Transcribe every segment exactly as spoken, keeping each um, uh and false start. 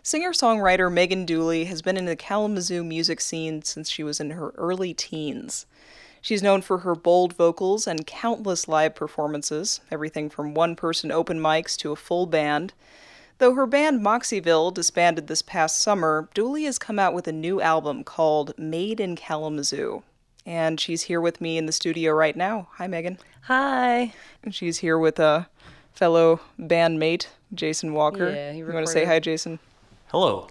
Singer-songwriter Megan Dooley has been in the Kalamazoo music scene since she was in her early teens. She's known for her bold vocals and countless live performances, everything from one-person open mics to a full band. Though her band Moxieville disbanded this past summer, Dooley has come out with a new album called Made in Kalamazoo. And she's here with me in the studio right now. Hi, Megan. Hi. And she's here with a fellow bandmate, Jason Walker. Yeah, he You want to say hi, Jason? Hello.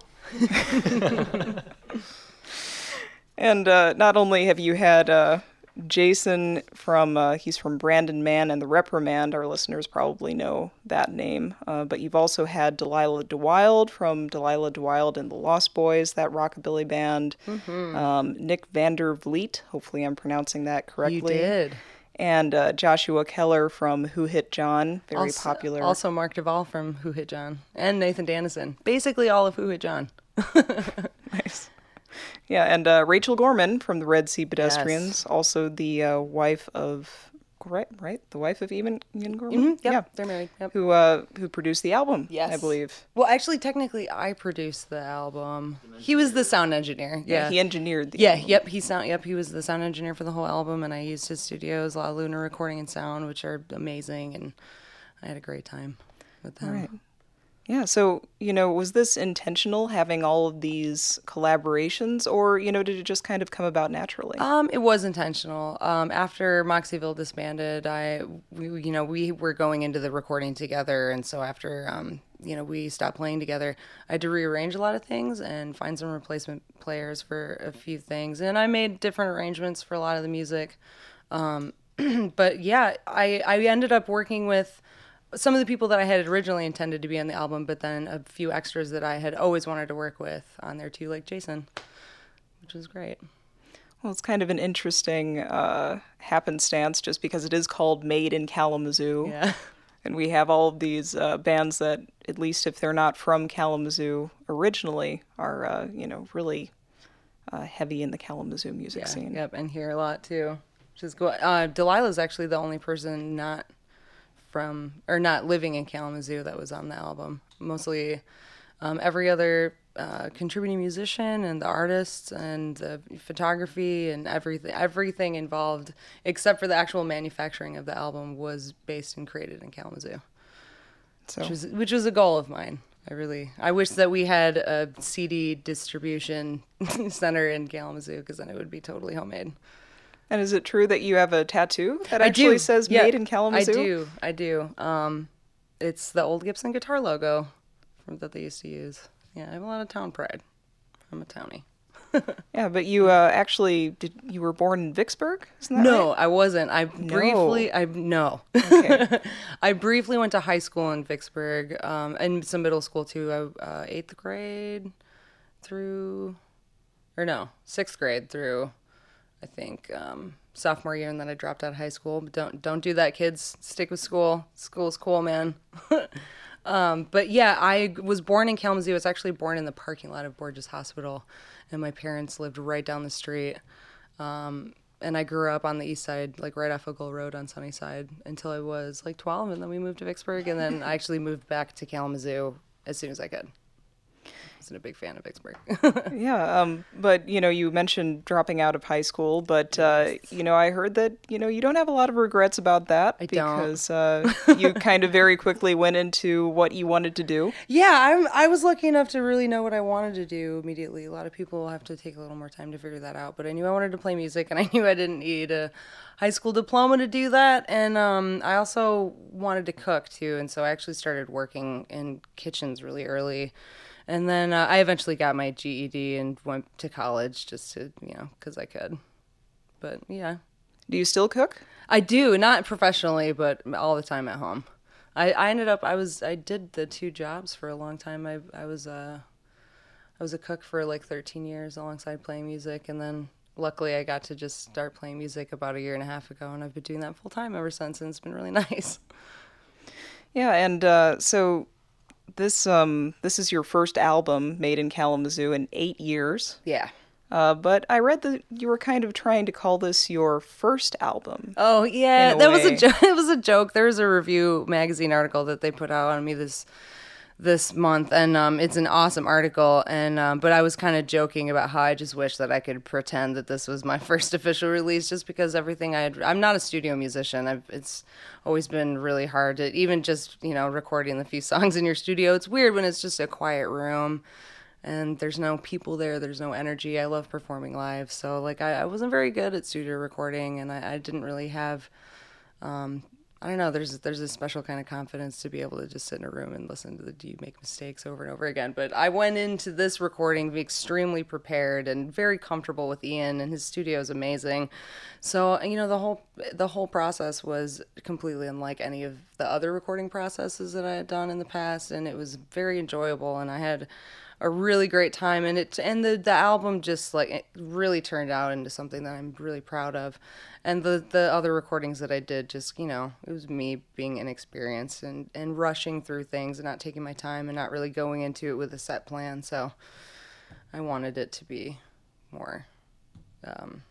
And uh, not only have you had uh, Jason from, uh, he's from Brandon Mann and the Reprimand, our listeners probably know that name, uh, but you've also had Delilah DeWild from Delilah DeWild and the Lost Boys, that rockabilly band, mm-hmm. um, Nick Vander Vliet, hopefully I'm pronouncing that correctly. You did. And uh, Joshua Keller from Who Hit John, very also, popular. Also Mark Duvall from Who Hit John, and Nathan Dennison. Basically all of Who Hit John. Nice. Yeah, and uh, Rachel Gorman from the Red Sea Pedestrians, Yes. also the uh, wife of, right, right, the wife of Ian, Ian Gorman? Mm-hmm, yep, yeah, they're married. Yep. Who uh, who produced the album, Yes. I believe. Well, actually, technically, I produced the album. He was the sound engineer. Yeah, Yeah, he engineered the Yeah, album. yep, he sound. Yep, he was the sound engineer for the whole album, and I used his studios, La Luna Recording and Sound, which are amazing, and I had a great time with them. All right. Yeah, so, you know, was this intentional, having all of these collaborations, or, you know, did it just kind of come about naturally? Um, it was intentional. Um, after Moxieville disbanded, I, we, you know, we were going into the recording together, and so after, um, you know, we stopped playing together, I had to rearrange a lot of things and find some replacement players for a few things, and I made different arrangements for a lot of the music. Um, but yeah, I, I ended up working with some of the people that I had originally intended to be on the album, but then a few extras that I had always wanted to work with on there too, like Jason, which was great. Well, it's kind of an interesting uh, happenstance, just because it is called Made in Kalamazoo. Yeah. And we have all of these uh, bands that, at least if they're not from Kalamazoo originally, are, uh, you know, really uh, heavy in the Kalamazoo music Yeah, scene. yep, and here a lot too, which is cool. Uh, Delilah's actually the only person not from, or not living in Kalamazoo that was on the album. Mostly um, every other uh, contributing musician and the artists and the photography and everything, everything involved, except for the actual manufacturing of the album, was based and created in Kalamazoo, So, which was, which was a goal of mine. I really, I wish that we had a C D distribution center in Kalamazoo, because then it would be totally homemade. and is it true that you have a tattoo that I actually do. says Yeah, Made in Kalamazoo? I do. I do. Um, it's the old Gibson guitar logo from, that they used to use. Yeah, I have a lot of town pride. I'm a townie. Yeah, but you uh, actually, did you were born in Vicksburg? Isn't that No, right? I wasn't. I briefly, I no. Okay. I briefly went to high school in Vicksburg, um, and some middle school too. I, uh, eighth grade through, or no, sixth grade through, I think, um, sophomore year, and then I dropped out of high school. But don't don't do that, kids. Stick with school. School's cool, man. um, but yeah, I was born in Kalamazoo. I was actually born in the parking lot of Borges Hospital, and my parents lived right down the street. Um, and I grew up on the east side, like right off of Gull Road on Sunnyside, until I was like twelve, and then we moved to Vicksburg, and then I actually moved back to Kalamazoo as soon as I could. I wasn't a big fan of Vicksburg. Yeah, um, but, you know, you mentioned dropping out of high school, but, uh, you know, I heard that, you know, you don't have a lot of regrets about that. I don't. Because uh, you kind of very quickly went into what you wanted to do. Yeah, I'm, I was lucky enough to really know what I wanted to do immediately. A lot of people have to take a little more time to figure that out, but I knew I wanted to play music, and I knew I didn't need a high school diploma to do that, and um, I also wanted to cook, too, and so I actually started working in kitchens really early. And then uh, I eventually got my G E D and went to college just to, you know, because I could. But, yeah. Do you still cook? I do, not professionally, but all the time at home. I, I ended up, I was, I did the two jobs for a long time. I I was, uh, I was a cook for like thirteen years alongside playing music. And then luckily I got to just start playing music about a year and a half ago. And I've been doing that full time ever since. And it's been really nice. Yeah, and uh, so this um this is your first album, Made in Kalamazoo, in eight years. Yeah. Uh, but I read that you were kind of trying to call this your first album. Oh yeah, in a that was way. a joke. It was a joke. There was a review magazine article that they put out on me this this month, and um, it's an awesome article. And um, but I was kind of joking about how I just wish that I could pretend that this was my first official release, just because everything I had. I'm not a studio musician. I've, it's always been really hard to even just you know recording the few songs in your studio. It's weird when it's just a quiet room and there's no people there. There's no energy. I love performing live, so like I, I wasn't very good at studio recording, and I, I didn't really have. Um, I don't know, there's there's a special kind of confidence to be able to just sit in a room and listen to the Do You Make Mistakes over and over again. But I went into this recording extremely prepared and very comfortable with Ian, and his studio is amazing. So, you know, the whole the whole process was completely unlike any of the other recording processes that I had done in the past, and it was very enjoyable, and I had a really great time, and it and the the album just like it really turned out into something that I'm really proud of. And the the other recordings that I did, just you know it was me being inexperienced and and rushing through things and not taking my time and not really going into it with a set plan. So I wanted it to be more um,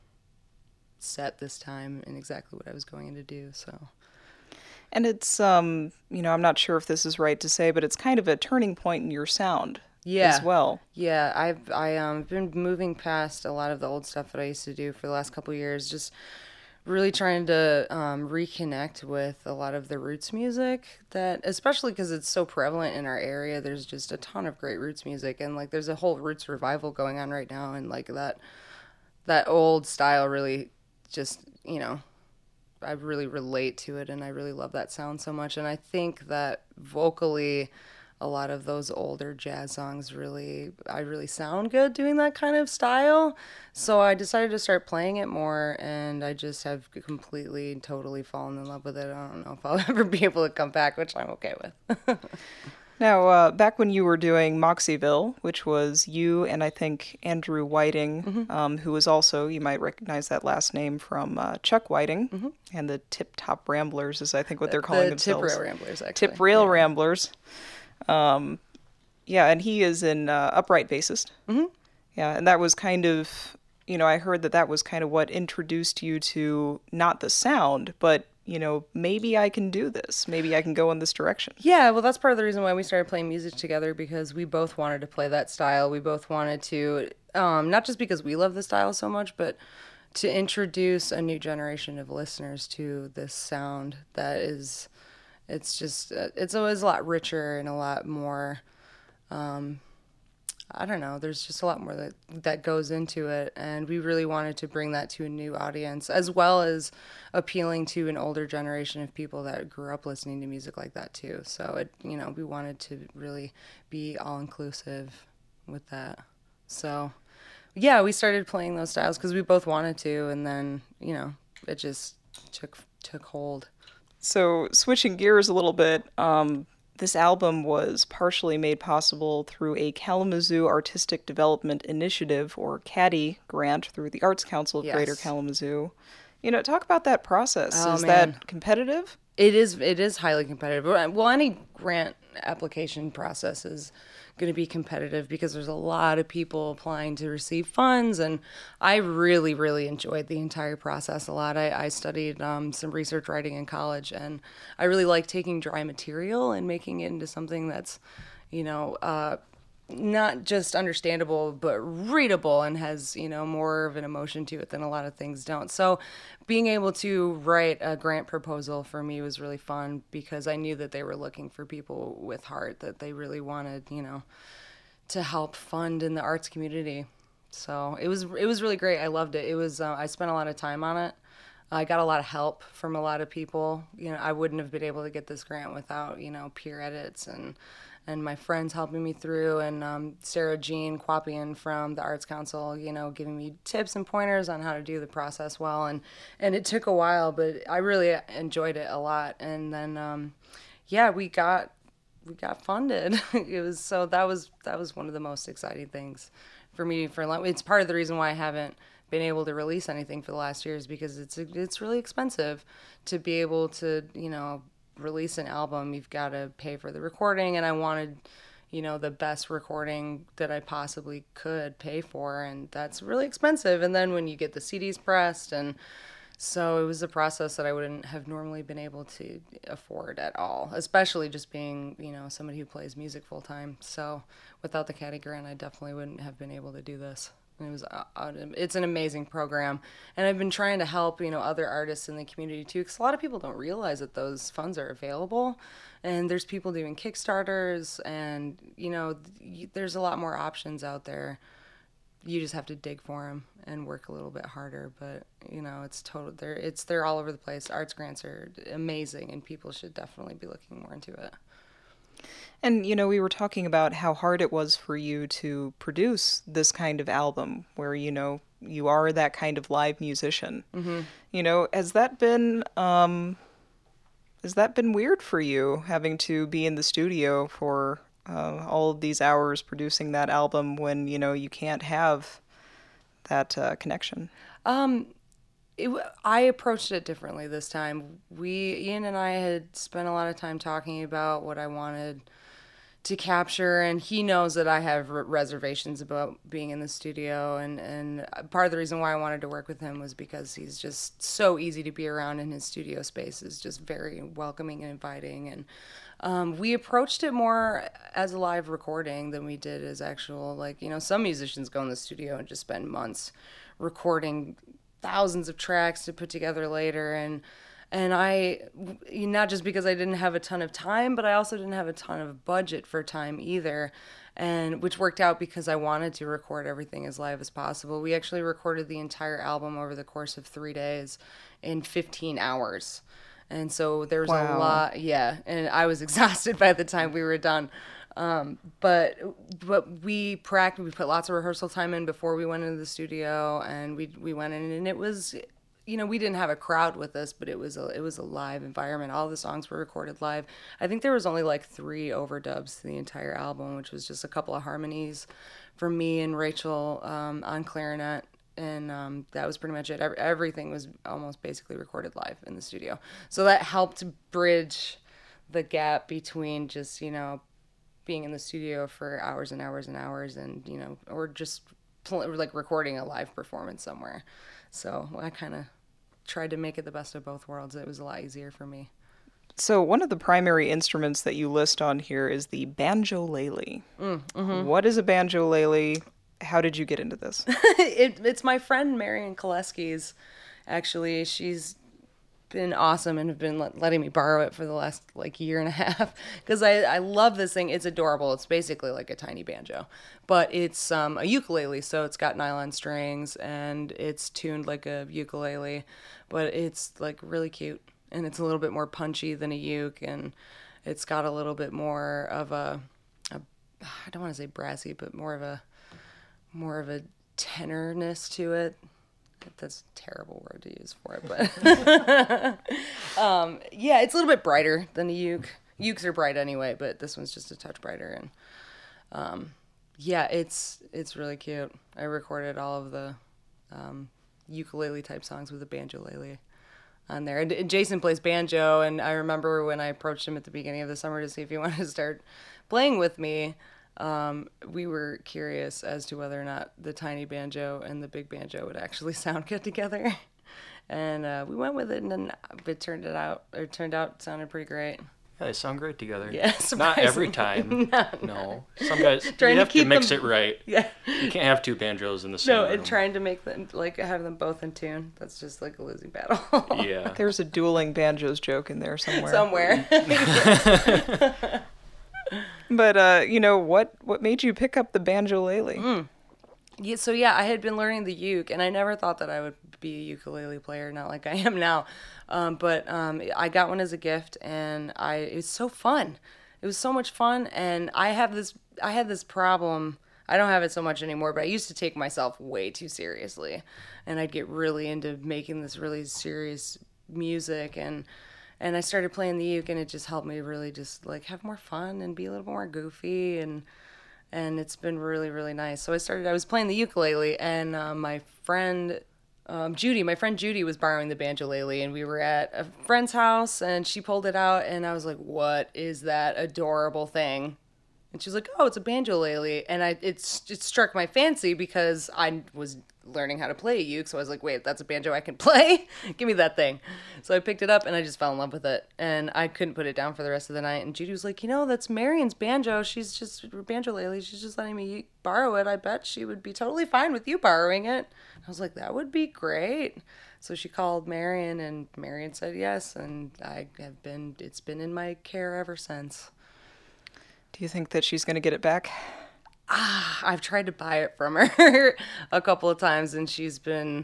set this time and exactly what I was going in to do. So. And it's um you know I'm not sure if this is right to say, but it's kind of a turning point in your sound. Yeah. As well. Yeah, I've I um been moving past a lot of the old stuff that I used to do for the last couple of years, just really trying to um, reconnect with a lot of the roots music that, especially because it's so prevalent in our area. There's just a ton of great roots music, and like there's a whole roots revival going on right now, and like that that old style really just you know I really relate to it, and I really love that sound so much. And I think that vocally, a lot of those older jazz songs really, I really sound good doing that kind of style. So I decided to start playing it more, and I just have completely, totally fallen in love with it. I don't know if I'll ever be able to come back, which I'm okay with. Now, uh, back when you were doing Moxieville, which was you and I think Andrew Whiting, mm-hmm. um, who was also, you might recognize that last name from uh, Chuck Whiting, mm-hmm. and the Tip Top Ramblers is I think what they're calling the themselves. Tip Rail Ramblers, actually. Tip Rail yeah. Ramblers. Um, yeah, and he is an uh, upright bassist. Mm-hmm. Yeah, and that was kind of, you know, I heard that that was kind of what introduced you to not the sound, but, you know, maybe I can do this. Maybe I can go in this direction. Yeah, well, that's part of the reason why we started playing music together, because we both wanted to play that style. We both wanted to, um, not just because we love the style so much, but to introduce a new generation of listeners to this sound that is... It's just, it's always a lot richer and a lot more, um, I don't know, there's just a lot more that, that goes into it. And we really wanted to bring that to a new audience, as well as appealing to an older generation of people that grew up listening to music like that too. So, it, you know, we wanted to really be all-inclusive with that. So, yeah, we started playing those styles because we both wanted to, and then, you know, it just took took hold. So switching gears a little bit, um, this album was partially made possible through a Kalamazoo Artistic Development Initiative, or CADI, grant through the Arts Council of yes. Greater Kalamazoo. You know, talk about that process. Oh, is man. that competitive? It is. It is highly competitive. Well, any grant application process is going to be competitive because there's a lot of people applying to receive funds, and I really, really enjoyed the entire process a lot. I, I studied um, some research writing in college, and I really like taking dry material and making it into something that's, you know, uh, not just understandable, but readable and has, you know, more of an emotion to it than a lot of things don't. So being able to write a grant proposal for me was really fun because I knew that they were looking for people with heart, that they really wanted, you know, to help fund in the arts community. So it was, it was really great. I loved it. It was, uh, I spent a lot of time on it. I got a lot of help from a lot of people. You know, I wouldn't have been able to get this grant without, you know, peer edits and and my friends helping me through, and um, Sarah Jean Quapian from the Arts Council, you know, giving me tips and pointers on how to do the process well. And, and it took a while, but I really enjoyed it a lot. And then, um, yeah, we got we got funded. It was so that was that was one of the most exciting things for me. For it's part of the reason why I haven't been able to release anything for the last year, is because it's it's really expensive to be able to, you know, release an album. You've got to pay for the recording, and I wanted, you know, the best recording that I possibly could pay for, and that's really expensive. And then when you get the C Ds pressed, and So it was a process that I wouldn't have normally been able to afford at all, especially just being, you know, somebody who plays music full time. So without the Caddy Grant, I definitely wouldn't have been able to do this. And it was, uh, it's an amazing program. And I've been trying to help, you know, other artists in the community too, because a lot of people don't realize that those funds are available. And there's people doing Kickstarters, and, you know, there's a lot more options out there. You just have to dig for them and work a little bit harder. But, you know, it's total, they're, it's, they're all over the place. Arts grants are amazing, and people should definitely be looking more into it. And, you know, we were talking about how hard it was for you to produce this kind of album where, you know, you are that kind of live musician. Mm-hmm. You know, has that been, um, has that been weird for you, having to be in the studio for uh, all of these hours producing that album when, you know, you can't have that uh, connection? Um, it, I approached it differently this time. We, Ian and I had spent a lot of time talking about what I wanted to capture, and he knows that I have reservations about being in the studio, and, and part of the reason why I wanted to work with him was because he's just so easy to be around, in his studio space is just very welcoming and inviting, and um, we approached it more as a live recording than we did as actual, like, you know, some musicians go in the studio and just spend months recording thousands of tracks to put together later, and And I, not just because I didn't have a ton of time, but I also didn't have a ton of budget for time either, and which worked out because I wanted to record everything as live as possible. We actually recorded the entire album over the course of three days in fifteen hours. And so there was Wow. a lot, yeah, and I was exhausted by the time we were done. Um, but but we practiced, we put lots of rehearsal time in before we went into the studio, and we we went in, and it was, you know, we didn't have a crowd with us, but it was a, it was a live environment. All the songs were recorded live. I think there was only like three overdubs to the entire album, which was just a couple of harmonies from me and Rachel um, on clarinet. And um, that was pretty much it. Everything was almost basically recorded live in the studio. So that helped bridge the gap between just, you know, being in the studio for hours and hours and hours and, you know, or just pl- like recording a live performance somewhere. So I kind of tried to make it the best of both worlds. It was a lot easier for me. So one of the primary instruments that you list on here is the banjolele. Mm, mm-hmm. What is a banjolele? How did you get into this? it, it's my friend Marion Koleski's, actually. She's been awesome and have been let, letting me borrow it for the last like year and a half because I, I love this thing. It's adorable. It's basically like a tiny banjo, but it's um, a ukulele, so it's got nylon strings and it's tuned like a ukulele, but it's like really cute and it's a little bit more punchy than a uke, and it's got a little bit more of a, a I don't want to say brassy, but more of a more of a tenor-ness to it. That's a terrible word to use for it, but um, yeah, it's a little bit brighter than a uke. Ukes are bright anyway, but this one's just a touch brighter, and um, yeah, it's it's really cute. I recorded all of the um, ukulele type songs with a banjolele on there, and, and Jason plays banjo, and I remember when I approached him at the beginning of the summer to see if he wanted to start playing with me. Um, we were curious as to whether or not the tiny banjo and the big banjo would actually sound good together, and uh, we went with it, and then it turned it out. It turned out sounded pretty great. Yeah, they sound great together. Yeah, not every time. no, no, some guys trying you have to, keep to mix them, it right. Yeah, you can't have two banjos in the same no, room. and trying to make them like have them both in tune. That's just like a losing battle. Yeah, there's a dueling banjos joke in there somewhere. Somewhere. But, uh, you know, what, what made you pick up the banjolele? Mm. Yeah, so, yeah, I had been learning the uke, and I never thought that I would be a ukulele player, not like I am now. Um, but um, I got one as a gift, and I it was so fun. It was so much fun, and I have this I had this problem. I don't have it so much anymore, but I used to take myself way too seriously, and I'd get really into making this really serious music, and And I started playing the uke, and it just helped me really just like have more fun and be a little more goofy, and and it's been really, really nice. So I started, I was playing the ukulele, and uh, my friend um, Judy, my friend Judy was borrowing the banjolele, and we were at a friend's house, and she pulled it out, and I was like, what is that adorable thing? And she was like, oh, it's a banjolele. And I it's it struck my fancy because I was learning how to play a uke. So I was like, wait, that's a banjo I can play? Give me that thing. So I picked it up and I just fell in love with it. And I couldn't put it down for the rest of the night. And Judy was like, you know, that's Marion's banjo. She's just, banjolele. She's just letting me borrow it. I bet she would be totally fine with you borrowing it. I was like, that would be great. So she called Marion and Marion said yes. And I have been, it's been in my care ever since. Do you think that she's going to get it back? Ah, I've tried to buy it from her a couple of times, and she's been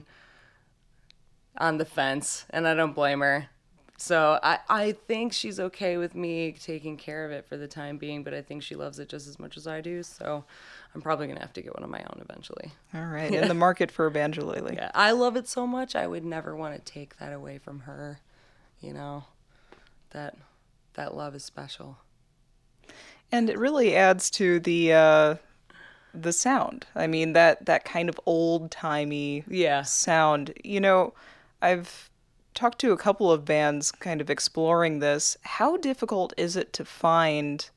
on the fence, and I don't blame her. So I, I think she's okay with me taking care of it for the time being, but I think she loves it just as much as I do, so I'm probably going to have to get one of my own eventually. All right, in the market for a banjolele. Yeah, I love it so much, I would never want to take that away from her, you know? That that love is special. And it really adds to the uh, the sound. I mean, that, that kind of old-timey Yeah. sound. You know, I've talked to a couple of bands kind of exploring this. How difficult is it to find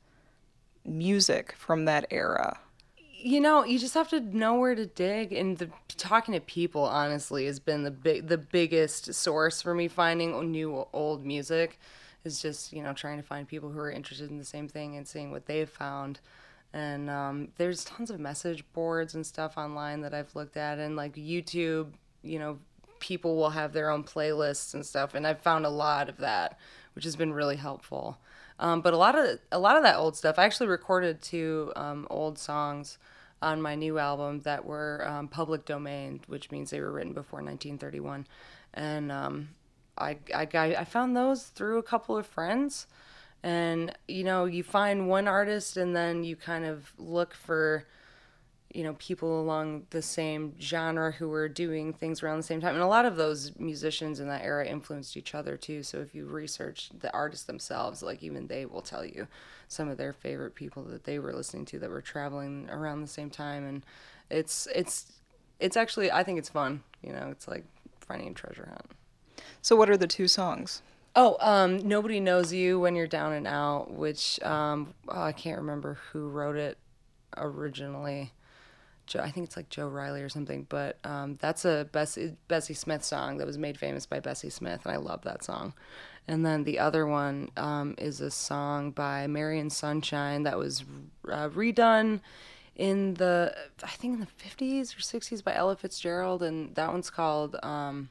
music from that era? You know, you just have to know where to dig, and the talking to people, honestly, has been the big, the biggest source for me finding new old music. Is just, you know, trying to find people who are interested in the same thing and seeing what they've found. And um, there's tons of message boards and stuff online that I've looked at, and like YouTube, you know, people will have their own playlists and stuff, and I've found a lot of that, which has been really helpful. Um, but a lot of a lot of that old stuff, I actually recorded two um, old songs on my new album that were um, public domain, which means they were written before nineteen thirty-one, and um, I, I, I found those through a couple of friends. And, you know, you find one artist and then you kind of look for, you know, people along the same genre who were doing things around the same time. And a lot of those musicians in that era influenced each other too. So if you research the artists themselves, like even they will tell you some of their favorite people that they were listening to that were traveling around the same time. And it's, it's, it's actually, I think it's fun. You know, it's like finding a treasure hunt. So what are the two songs? Oh, um, Nobody Knows You When You're Down and Out, which um, oh, I can't remember who wrote it originally. Joe, I think it's like Joe Riley or something, but um, that's a Bessie, Bessie Smith song that was made famous by Bessie Smith, and I love that song. And then the other one um, is a song by Marion Sunshine that was uh, redone in the, I think in the fifties or sixties by Ella Fitzgerald, and that one's called... Um,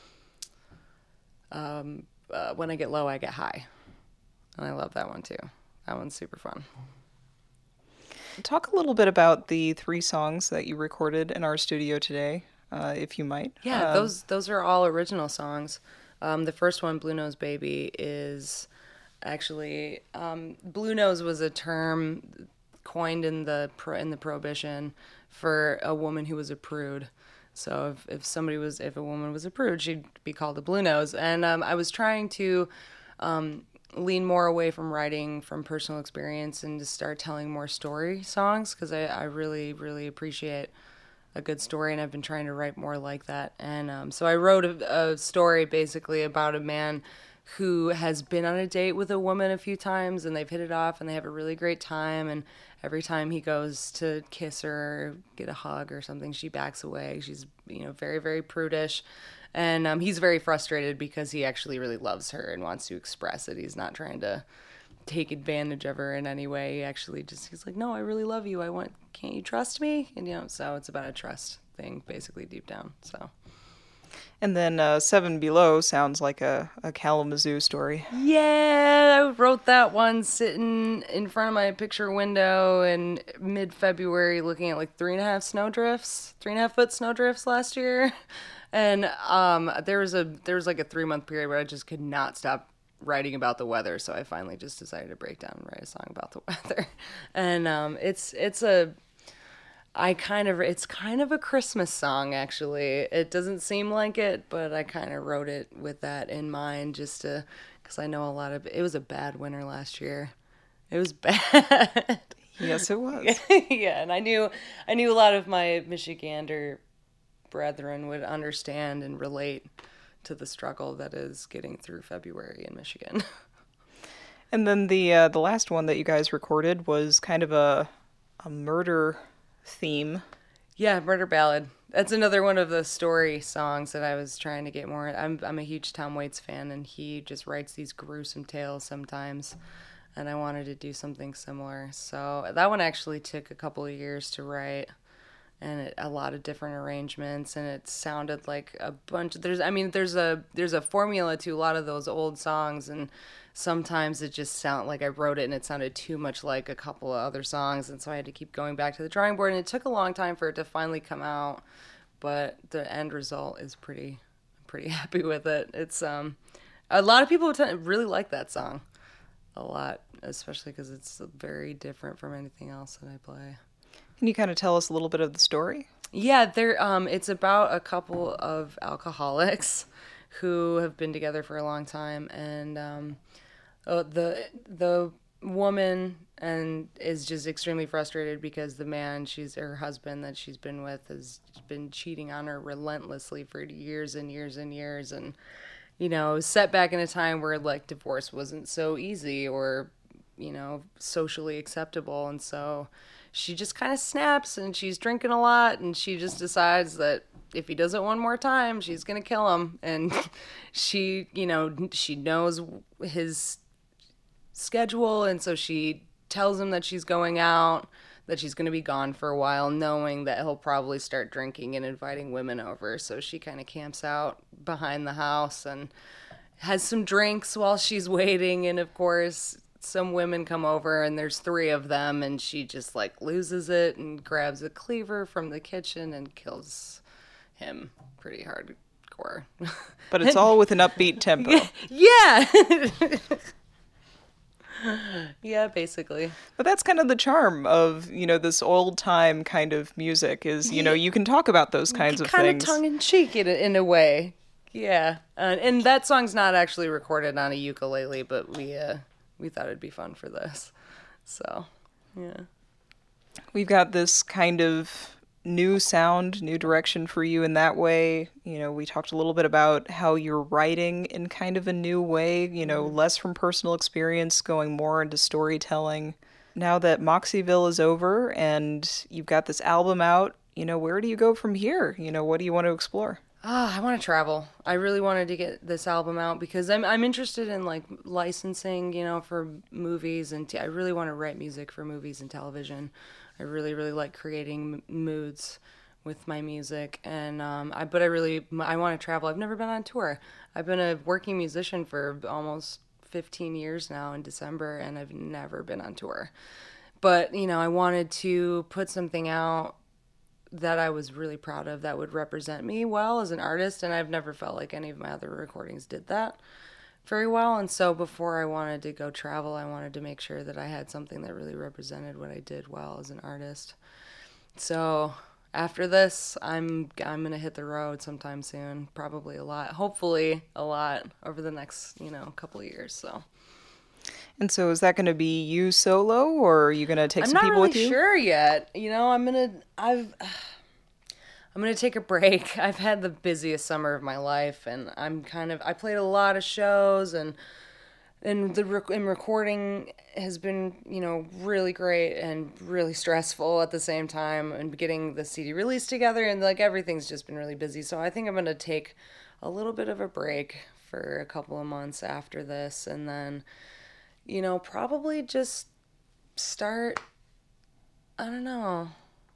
Um, uh, When I Get Low, I Get High. And I love that one too. That one's super fun. Talk a little bit about the three songs that you recorded in our studio today, uh, if you might. Yeah, Um, those those are all original songs. Um, the first one, Blue Nose Baby, is actually um, Blue Nose was a term coined in the pro- in the Prohibition for a woman who was a prude. So if, if somebody was, if a woman was a prude, she'd be called a blue nose. And um, I was trying to um, lean more away from writing from personal experience and to start telling more story songs, because I, I really, really appreciate a good story, and I've been trying to write more like that. And um, so I wrote a, a story basically about a man who has been on a date with a woman a few times, and they've hit it off, and they have a really great time, and every time he goes to kiss her or get a hug or something, she backs away. She's, you know, very, very prudish. And um, he's very frustrated because he actually really loves her and wants to express it. He's not trying to take advantage of her in any way. He actually just, he's like, no, I really love you. I want, can't you trust me? And, you know, so it's about a trust thing, basically, deep down. So. And then uh, Seven Below sounds like a, a Kalamazoo story. Yeah, I wrote that one sitting in front of my picture window in mid-February looking at like three and a half snowdrifts, three and a half foot snowdrifts last year. And um, there was a there was like a three-month period where I just could not stop writing about the weather, so I finally just decided to break down and write a song about the weather. And um, it's it's a... I kind of, it's kind of a Christmas song, actually. It doesn't seem like it, but I kind of wrote it with that in mind, just to, because I know a lot of, it was a bad winter last year. It was bad. Yes, it was. Yeah, and I knew, I knew a lot of my Michigander brethren would understand and relate to the struggle that is getting through February in Michigan. And then the uh, the last one that you guys recorded was kind of a a murder theme. Yeah, Murder Ballad. That's another one of the story songs that I was trying to get more. I'm I'm a huge Tom Waits fan, and he just writes these gruesome tales sometimes, and I wanted to do something similar. So that one actually took a couple of years to write, and it, a lot of different arrangements, and it sounded like a bunch. There's I mean there's a there's a formula to a lot of those old songs, and sometimes it just sounded like I wrote it and it sounded too much like a couple of other songs, and so I had to keep going back to the drawing board, and it took a long time for it to finally come out, but the end result is pretty pretty happy with it. It's um a lot of people really like that song a lot, especially because it's very different from anything else that I play. Can you kind of tell us a little bit of the story? Yeah, there um it's about a couple of alcoholics who have been together for a long time, and um Oh, the the woman and is just extremely frustrated because the man, she's her husband that she's been with, has been cheating on her relentlessly for years and years and years, and you know, set back in a time where like divorce wasn't so easy or you know socially acceptable, and so she just kind of snaps, and she's drinking a lot, and she just decides that if he does it one more time, she's gonna kill him, and she you know she knows his schedule, and so she tells him that she's going out, that she's going to be gone for a while, knowing that he'll probably start drinking and inviting women over. So she kind of camps out behind the house and has some drinks while she's waiting, and of course some women come over, and there's three of them, and she just like loses it and grabs a cleaver from the kitchen and kills him pretty hardcore. But it's all with an upbeat tempo. Yeah. Yeah, basically. But that's kind of the charm of, you know, this old time kind of music is, you know, you can talk about those kinds of kind things. Kind of tongue in cheek in a, in a way. Yeah. Uh, and that song's not actually recorded on a ukulele, but we uh, we thought it'd be fun for this. So, yeah. We've got this kind of new sound, new direction for you in that way. You know, we talked a little bit about how you're writing in kind of a new way, you know, mm-hmm. less from personal experience, going more into storytelling. Now that Moxieville is over and you've got this album out, you know, where do you go from here? You know, what do you want to explore? Ah, oh, I want to travel. I really wanted to get this album out because I'm I'm interested in like licensing, you know, for movies, and t- I really want to write music for movies and television. I really, really like creating m- moods with my music, and um, I but I really I want to travel. I've never been on tour. I've been a working musician for almost fifteen years now in December, and I've never been on tour. But you know, I wanted to put something out that I was really proud of that would represent me well as an artist, and I've never felt like any of my other recordings did that very well. And so before I wanted to go travel, I wanted to make sure that I had something that really represented what I did well as an artist. So after this, I'm I'm gonna hit the road sometime soon, probably a lot, hopefully a lot over the next, you know, couple of years. So. And so is that going to be you solo, or are you going to take I'm some people really with you? I'm not really sure yet. You know, I'm going to, I've, I'm going to take a break. I've had the busiest summer of my life, and I'm kind of, I played a lot of shows, and, and the, rec- and recording has been, you know, really great and really stressful at the same time, and getting the C D release together, and like everything's just been really busy. So I think I'm going to take a little bit of a break for a couple of months after this, and then, you know, probably just start, I don't know,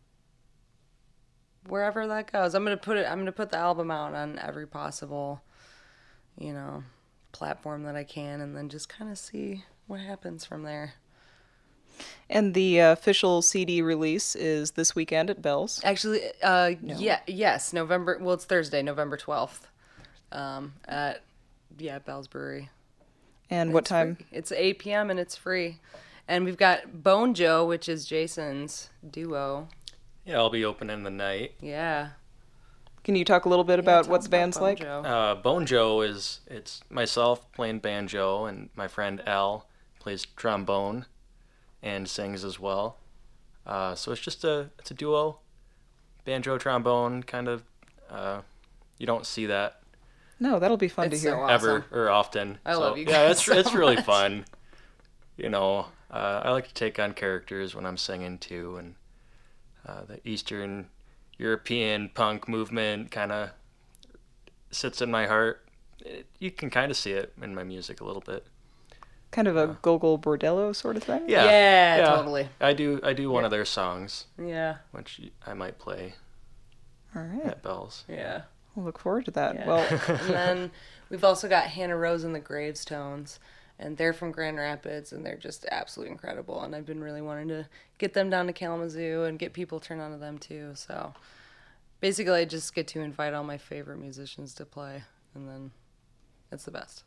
wherever that goes. I'm going to put it, I'm going to put the album out on every possible, you know, platform that I can, and then just kind of see what happens from there. And the uh, official C D release is this weekend at Bell's. Actually, uh, no. yeah, yes, November, well, it's Thursday, November twelfth, um, at, yeah, Bell's Brewery. And what it's time? Free. It's eight p.m. and it's free. And we've got Bone Joe, which is Jason's duo. Yeah, I'll be opening the night. Yeah. Can you talk a little bit yeah, about what the band's Bone like? Joe. Uh, Bone Joe is, it's myself playing banjo, and my friend Al plays trombone and sings as well. Uh, so it's just a, it's a duo, banjo, trombone, kind of, uh, you don't see that. No, that'll be fun it's to hear. So awesome. Ever or often. I so, love you guys Yeah, it's so it's really much. fun. you know, uh, I like to take on characters when I'm singing too, and uh, the Eastern European punk movement kind of sits in my heart. It, you can kind of see it in my music a little bit. Kind of a Uh, Gogol Bordello sort of thing? Yeah, Yeah, totally. I do. I do one Yeah. of their songs, Yeah, which I might play All right. at Bell's. yeah. We'll look forward to that. Yeah. Well, And then we've also got Hannah Rose and the Gravestones, and they're from Grand Rapids, and they're just absolutely incredible. And I've been really wanting to get them down to Kalamazoo and get people turned on to them too. So basically, I just get to invite all my favorite musicians to play, and then it's the best.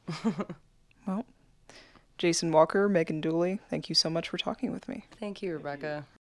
well, Jason Walker, Megan Dooley, thank you so much for talking with me. Thank you, Rebecca.